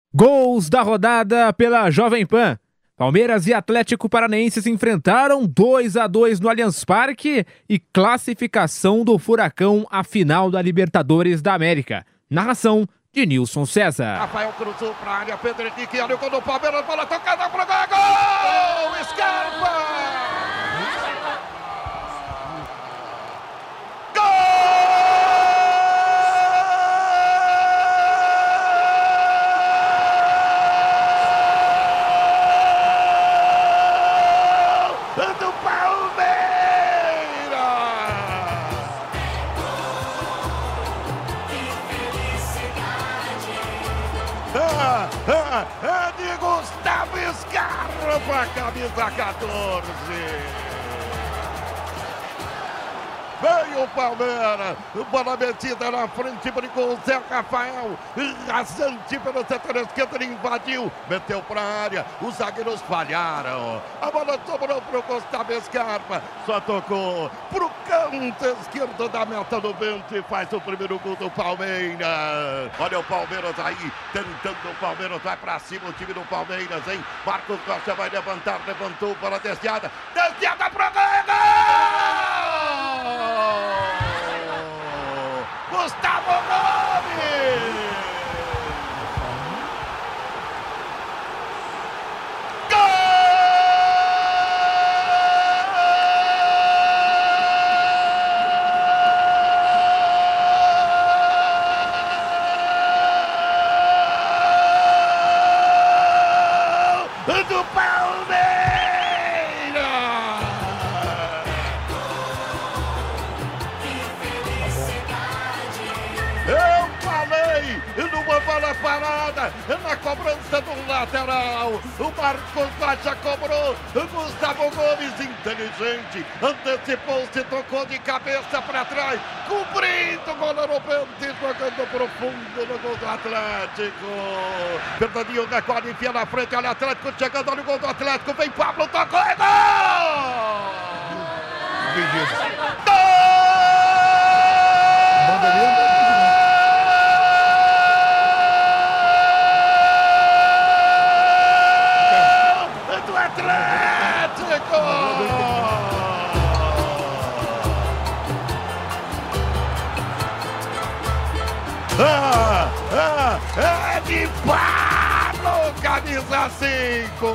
Gols da rodada pela Jovem Pan. Palmeiras e Atlético Paranaense se enfrentaram 2-2 no Allianz Parque e classificação do Furacão à final da Libertadores da América. Narração de Nilson César. Rafael cruzou para a área, Pedro Henrique, olha o gol do Palmeiras, bola tocada para o gol! Scarpa! Do Palmeiras! É de Gustavo Scarpa, camisa 14. Veio o Palmeiras, bola metida na frente, brincou o Zé Rafael, rasante pelo setor esquerdo, ele invadiu, meteu para a área, os zagueiros falharam, a bola sobrou para o Gustavo Scarpa, só tocou para o canto esquerdo da meta do vento e faz o primeiro gol do Palmeiras. Olha o Palmeiras aí, tentando o Palmeiras, vai para cima o time do Palmeiras, hein? Marcos Rocha vai levantar, levantou para a desviada para o gol! Gustavo Gomes! Gol do Palmeiras! Eu falei numa bola parada, na cobrança do lateral. O Marcos Rocha cobrou, o Gustavo Gomes, inteligente, antecipou-se, tocou de cabeça para trás, cobrindo o goleiro Bento, jogando profundo no gol do Atlético. Fernandinho recolhe, enfia na frente, olha o Atlético chegando, olha o gol do Atlético, vem Pablo, tocou, é gol! Atlético! É de Pablo, camisa 5!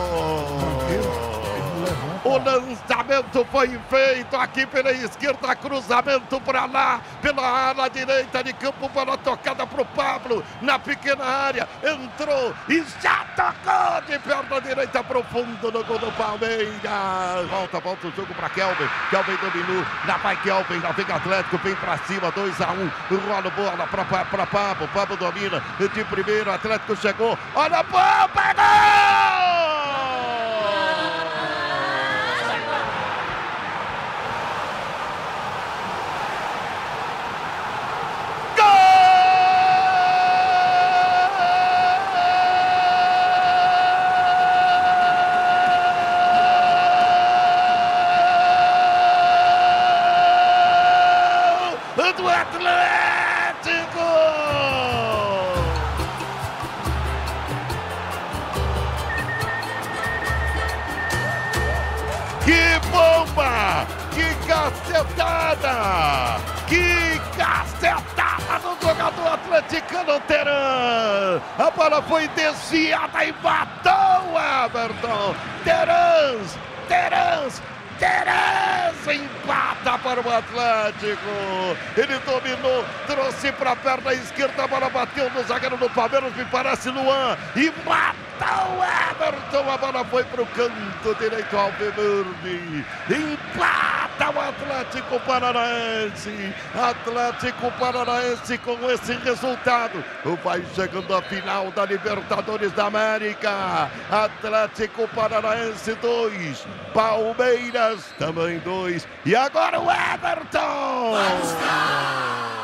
O lançamento foi feito aqui pela esquerda, cruzamento para lá, pela ala direita de campo, bola tocada para o Pablo, na pequena área, entrou e já tocou de perna direita profundo no gol do Palmeiras. Volta o jogo para Kelvin, Kelvin dominou, lá vai Kelvin, lá vem Atlético, vem para cima, 2-1, rola bola para Pablo, Pablo domina, de primeiro, Atlético chegou, olha a bola, pegou! Do Atlético! Que bomba! Que cacetada! Que cacetada do jogador atleticano Teran! A bola foi desviada e matou o Everton! Terans empata para o Atlético. Ele dominou, trouxe para a perna esquerda, a bola bateu no zagueiro do Palmeiras, me parece Luan, e matou o Everton. A bola foi para o canto direito ao Alviverde. Empata o Atlético Paranaense. Atlético Paranaense com esse resultado vai chegando à final da Libertadores da América. Atlético Paranaense 2, Palmeiras também 2. E agora o Everton!